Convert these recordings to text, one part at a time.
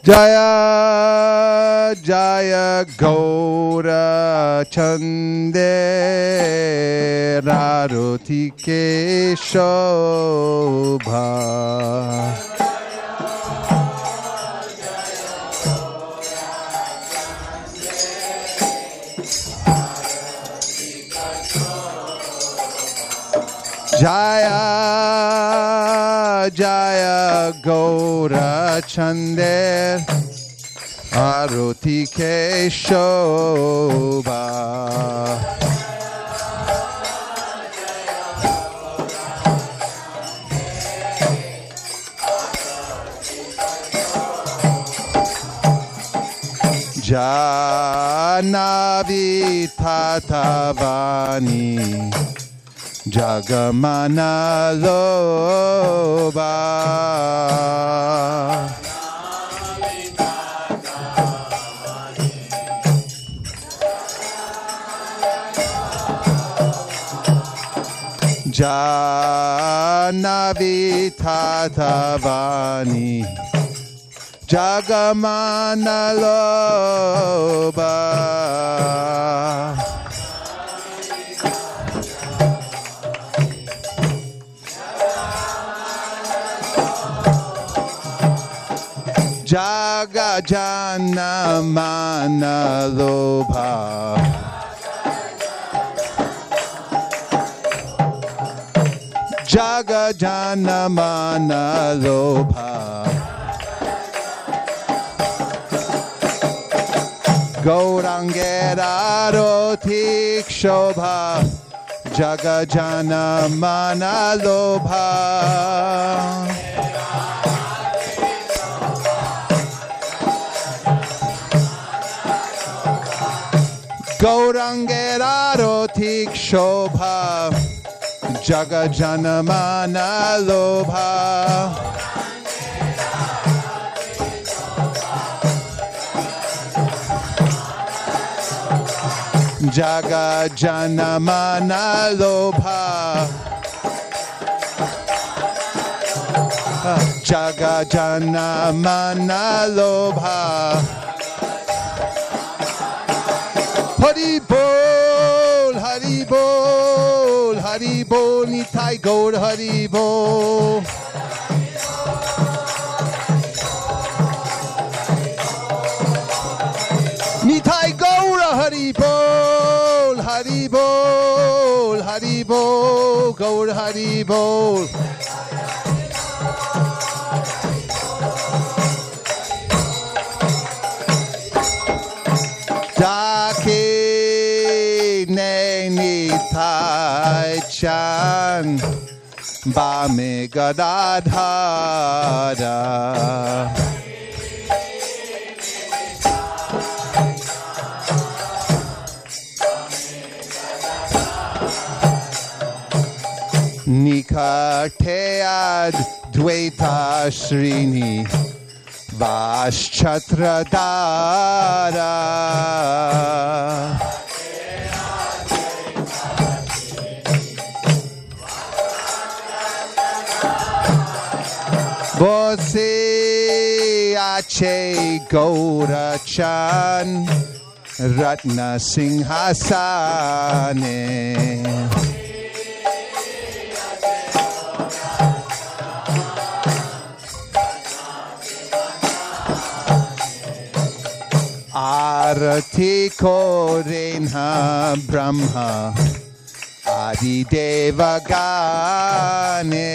Jaya Jaya Gaura Chande Raruti Shobha. Jaya Jaya Gaura Chander Aruti Shobha. Janavi Tatavani Jagamana Loba. Janavi Tatavani Jagamana Loba. Jaga Jana Mana Lobha. Jaga Jana Mana Lobha. Gaurangera Rotik Shobha. Jaga Jana Mana Lobha. Gaurangera Rotik Shobha Jaga Janamana Lobha. Jaga Janamana Lobha. Jaga Janamana Lobha. Hari Bol, Hari Bol, Hari Bol, Nitai Gaur Hari Bol. Nitai Gaur Hari Bol, Hari Bol, Hari Bol, Gaur Hari Bol. Dake Nitai Chan Bame Gadadhara. Nikatead Dvaita Srini Vaschatradara. Bose Ache Gaura Chan Ratna Singhasane. Arati Korenha Brahma Adi Deva Gane.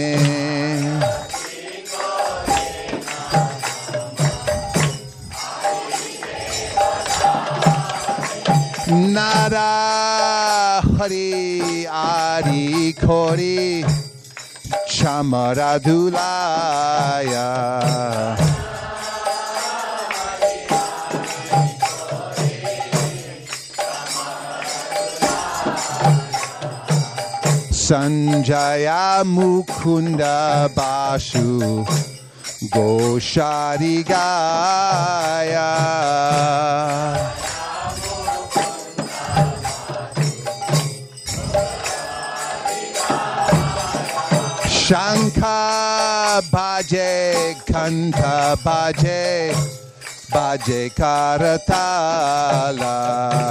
Nara Hari Adi Kori Chamaradulaya. Sanjaya Mukunda Basu Goshari Gaya. Shankha bhaje, kanta bhaje, bhaje karatala.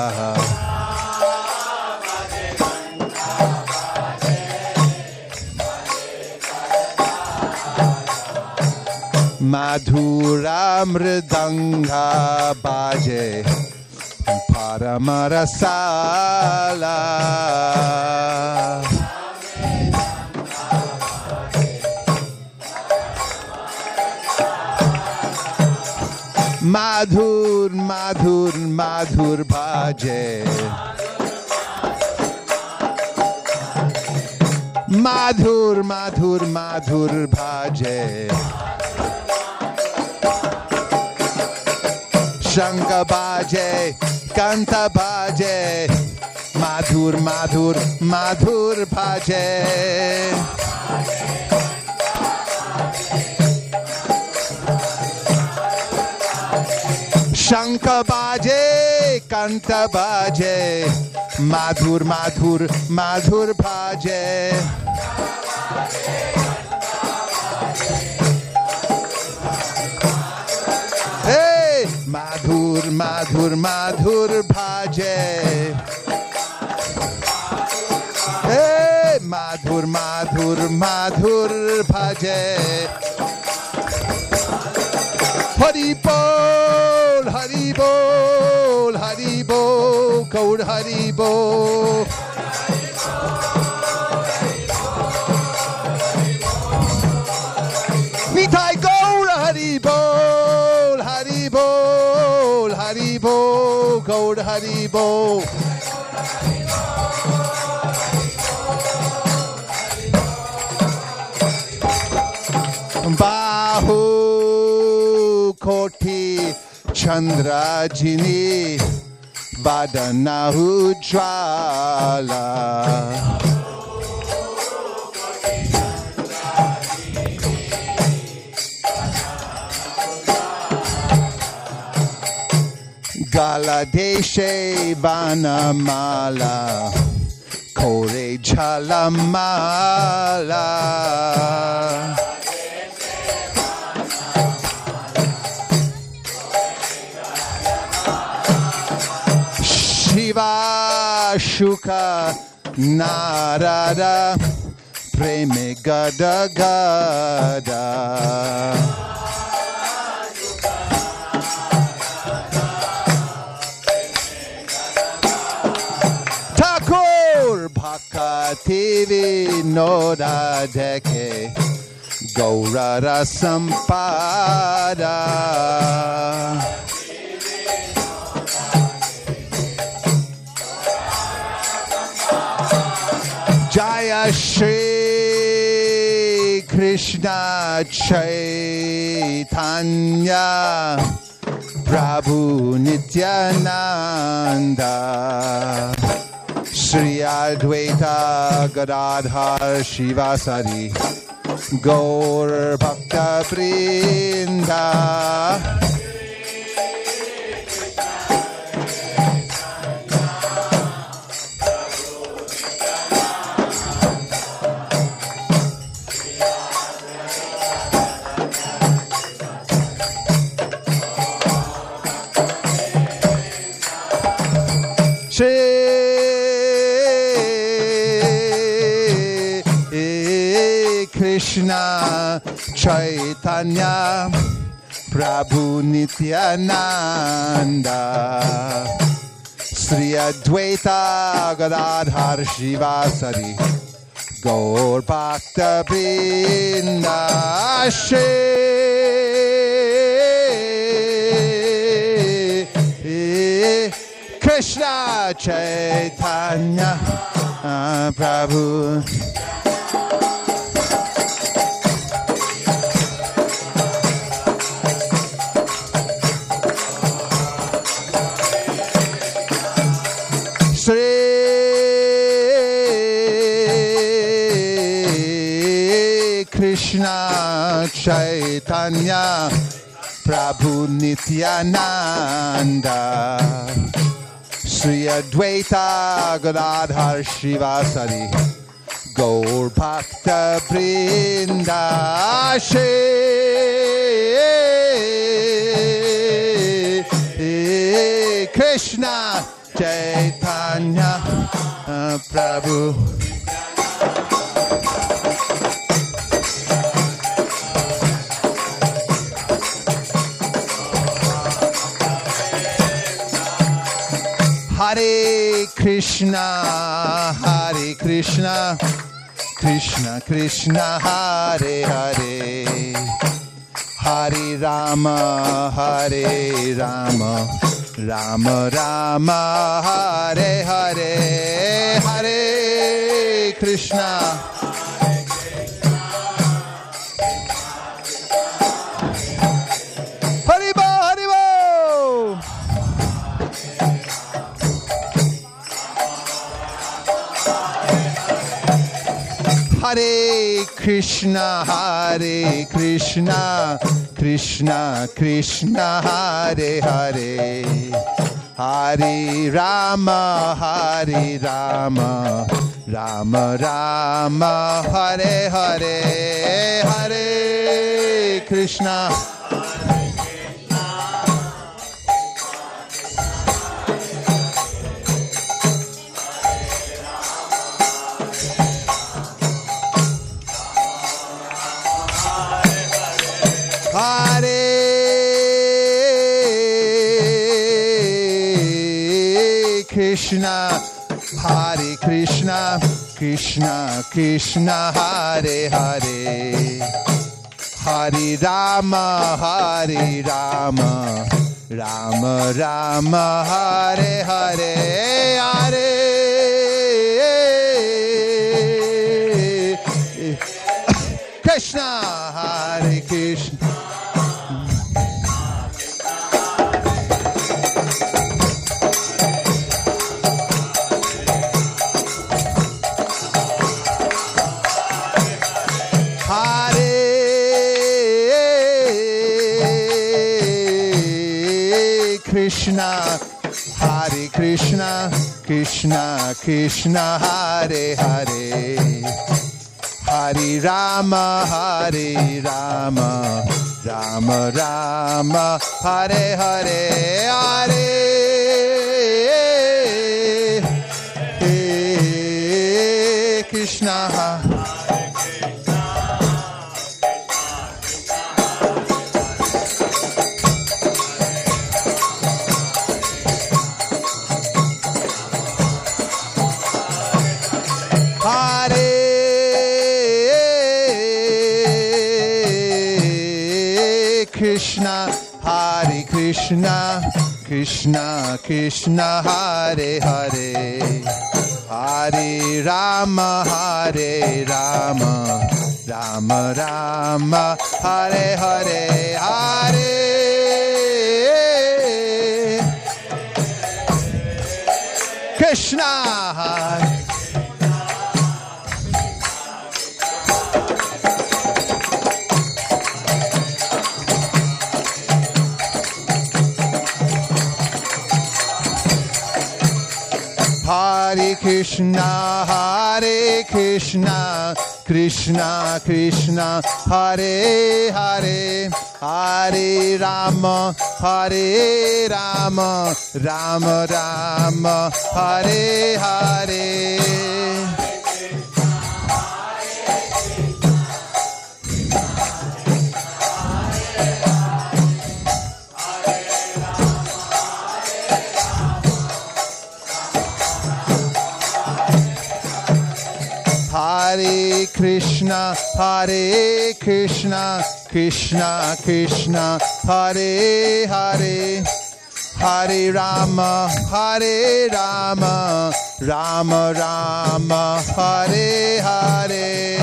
Madhura mridanga bhaje, paramarasala. Madhur, madhur, madhur bhaje. Madhur, madhur, madhur bhaje. Shankha bhaje, kanta bhaje. Madhur, madhur, madhur bhaje. Shankha bhaje, kanta bhaje, madhur, madhur, madhur bhaje. Hey, madhur, madhur, madhur bhaje. Hey, madhur, madhur, madhur bhaje. Hari bol, hari bol, hari bol, Gaur hari bol. Nitai Gaur hari bol, hari bol, hari bol, Gaur hari bol. Bahu Koti Chandrajini Vadana Ujjwala. Gala Deshe Vanamala Kore Jhalamala. Shiva Shuka Narada Preme Gada Gada. Thakur Bhakati Vinoda Deke Gaurara Sampada. Jaya Shri Krishna Chaitanya Prabhu Nityananda Sri Advaita Gadadhar Shivasari Gaur Bhakta Vrinda. Shri Krishna Chaitanya Prabhu Nityananda Sri Advaita Gadadhar Shivasari Gaur Bhakta Vrinda. Shri Krishna Chaitanya Prabhu. Shri Krishna Chaitanya Prabhu Nityananda Sri Advaita Gadadhar Shivasari Gaur Bhakta Vrinda Shri Krishna Chaitanya Prabhu. Hare Krishna, Hare Krishna, Krishna Krishna, Hare Hare, Hare Rama, Hare Rama, Rama Rama, Hare Hare, Hare Krishna. Hare Krishna, Hare Krishna, Krishna Krishna, Hare Hare, Hare Rama, Hare Rama, Rama Rama, Hare Hare, Hare Krishna. Krishna, Hare Krishna, Krishna Krishna, Hare Hare, Hare Rama, Hare Rama, Rama Rama, Hare Hare, Hare Krishna, Hare Krishna. Krishna, Hare Krishna, Krishna Krishna, Hare Hare, Hare Rama, Hare Rama, Rama Rama, Hare Hare, Hare Krishna. Krishna, Hare Krishna, Krishna Krishna, Hare Hare, Hare Rama, Hare Rama, Rama Rama, Hare Hare, Hare Krishna, Hare Hare Krishna, Hare Krishna, Krishna Krishna, Hare Hare, Hare Rama, Hare Rama, Rama Rama, Hare Hare. Hare Krishna, Hare Krishna, Krishna Krishna, Hare Hare, Hare Rama, Hare Rama, Rama Rama, Hare Hare.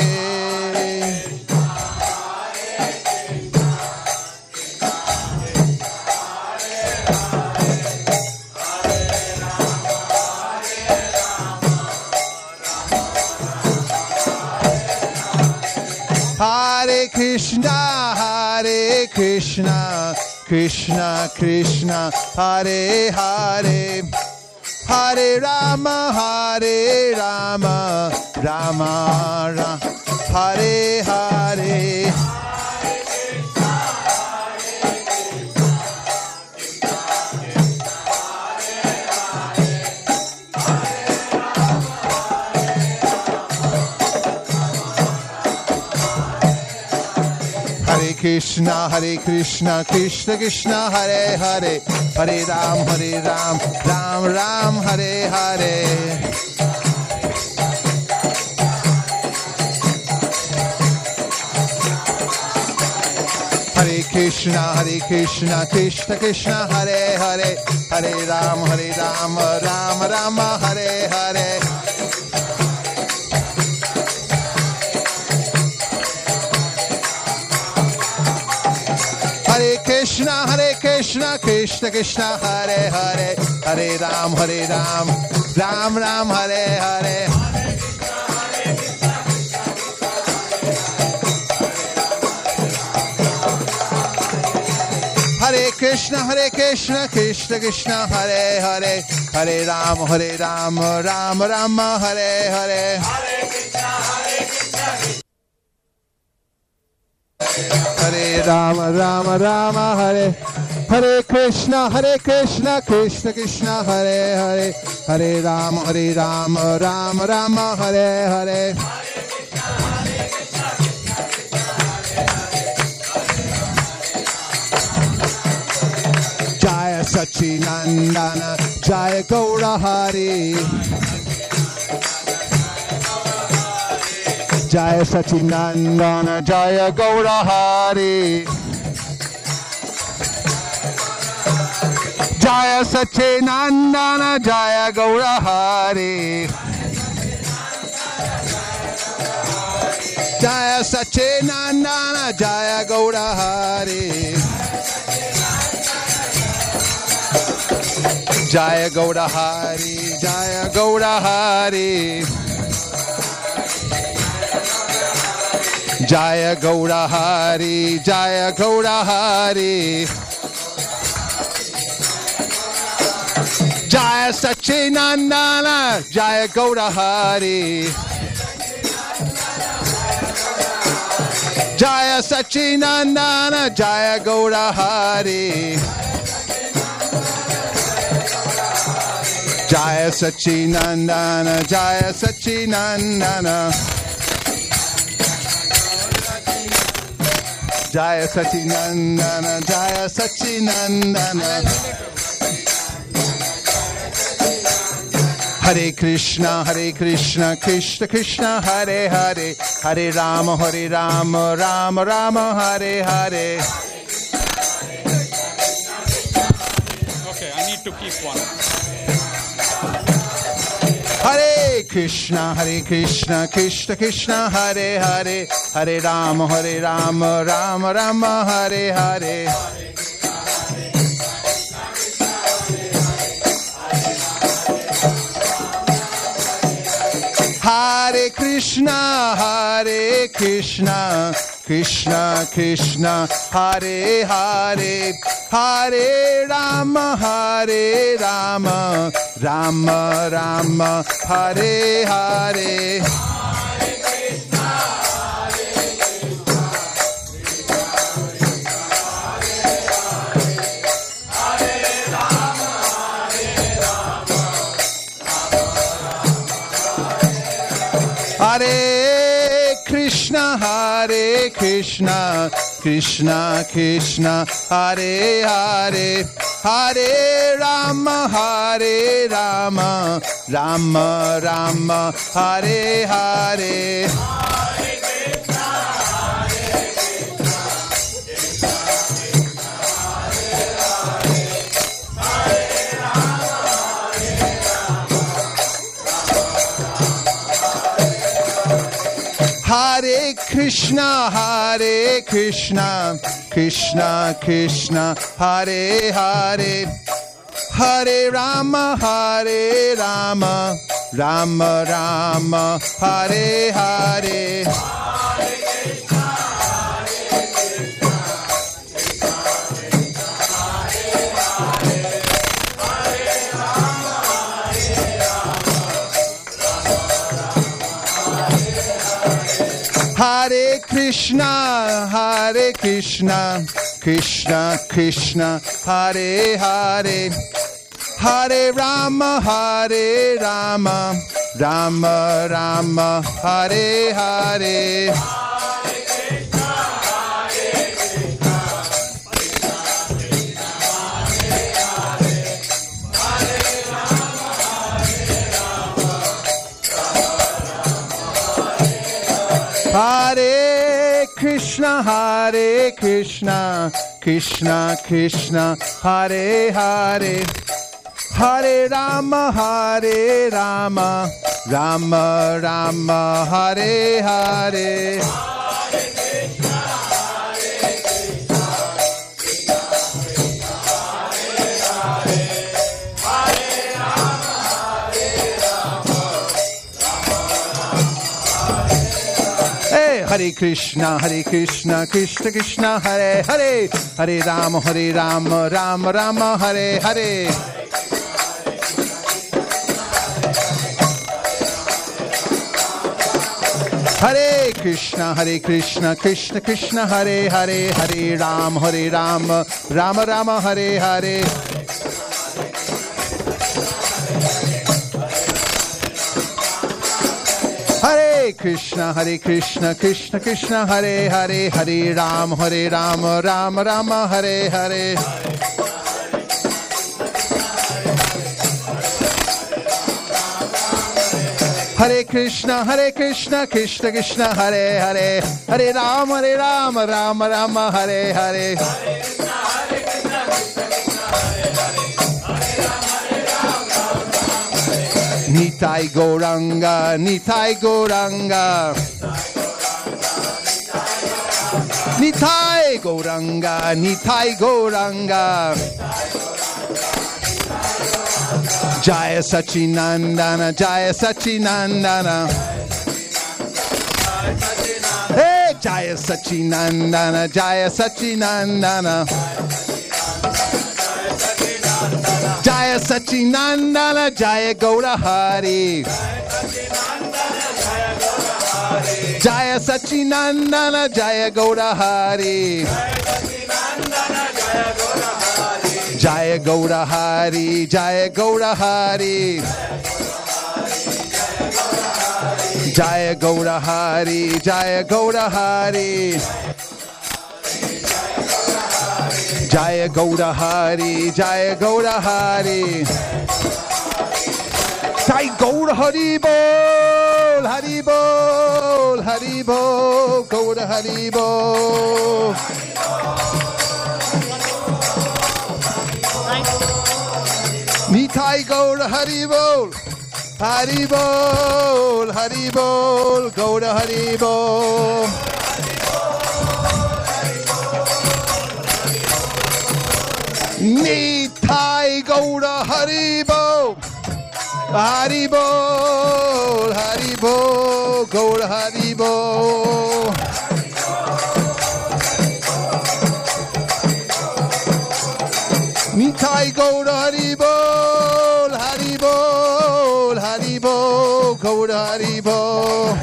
Hare Krishna, Hare Krishna, Krishna Krishna, Hare Hare, Hare Rama, Hare Rama, Rama Rama, Hare Hare. Hare Krishna, Krishna Krishna, Hare Hare, Hare Ram, Ram Ram, Hare Hare. Hare Krishna, Krishna Krishna, Hare Hare, Hare Ram, Ram Ram, Hare Hare. Hare Krishna, Krishna Krishna, Hare Hare, Hare Ram, Ram Ram, Hare Hare. Hare Krishna, Krishna Krishna, Hare Hare, Hare Ram, Ram Ram, Hare Hare. Hare Ram, Ram Hare, Hare Krishna, Krishna Krishna, Hare Hare, Hare Ram, Ram Ram, Hare Hare. Jaya Sachinandana, Jaya Gaura Hari. Jaya Sachinandana, Jaya Gaura Hari. Jaya Sachinandana, Jaya Gaura Hari. Jaya Sachinandana, Jaya Gaura Hari. Jaya Gaura Hari, Jaya Gaura Hari. Jaya Gaura Hari, Jaya Gaura Hari. Jaya Sachinandana, Jaya Gaura Hari. Jaya Sachinandana, Jaya Gaura Hari. Jaya Sachinandana, Jaya Sachinandana. Jaya Sachinandana, Jaya Sachinandana. Hare Krishna, Krishna Krishna, Hare Hare, Hare Ram, Ram Ram, Hare Hare. Okay, I need to keep one. Hare Krishna, Krishna, Hare Hare, Hare Ram, Ram Ram, Hare Hare. Hare Krishna, Krishna Krishna, Hare Hare, Hare Ram, Ram Ram, Hare Hare. Hare Krishna, Krishna Krishna, Hare Hare, Hare Ram, Ram Ram, Hare Hare. Hare Krishna, Krishna Krishna, Hare Hare, Hare Ram, Ram Ram, Hare Hare. Hare Krishna, Krishna Krishna, Hare Hare, Hare Rama, Rama Rama, Hare Hare. Hare Krishna, Krishna Krishna, Hare Hare, Hare Rama, Rama Rama, Hare Hare. Hare Krishna, Krishna Krishna, Hare Hare, Hare Rama, Rama Rama, Hare Hare. Hare Krishna, Krishna Krishna, Hare Hare, Hare Rama, Rama Rama, Hare Hare. Hare Krishna, Krishna Krishna, Hare Hare, Hare Rama, Rama Rama, Hare Hare. Hare Krishna, Krishna Krishna, Hare Hare, Hare Rama, Rama Rama, Hare Hare. Nitai Gauranga, Nitai Gauranga, Nitai Gauranga, Nitai Gauranga. Jaya Sachinandana, Jaya Sachinandana. Hey, Jaya Sachinandana, Jaya Sachinandana. Jaya Sachinandana, Jaya Gaura Hari. Jaya Sachinandana, Jaya Gaura Hari. Jaya Gaura Hari, Jaya Gaura Hari. Jaya Gaura Hari, Jaya Gaura Hari. Jaya Gaura Hari, Jaya Gaura Hari. Jai Gaura Hari Bol, Hari Bol, Hari Bol, Gaura Hari Bol. Nitai Gaura Hari Bol, Hari Bol, Hari Bol, Gaura Hari Bol. Nitai Gaura Hari Bol, Hari Bol, Hari Bol, Gaura Hari Bol. Nitai Gaura Hari Bol, Hari Bol, Hari Bol, Gaura Hari Bol.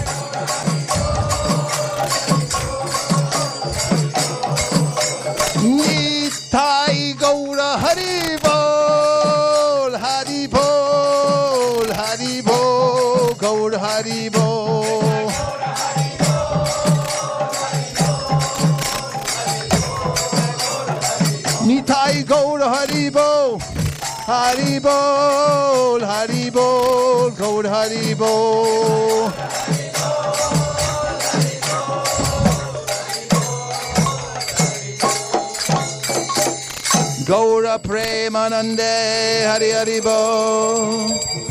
Nitai Gaura Hari Bol, Hari Bol, Hari Bol, Gaura Hari Bol. Nitai Gaura Hari Bol, Hari Bol, Hari Bol, Gaura Hari Bol. Gaura Premanande, Hari Hari Bol.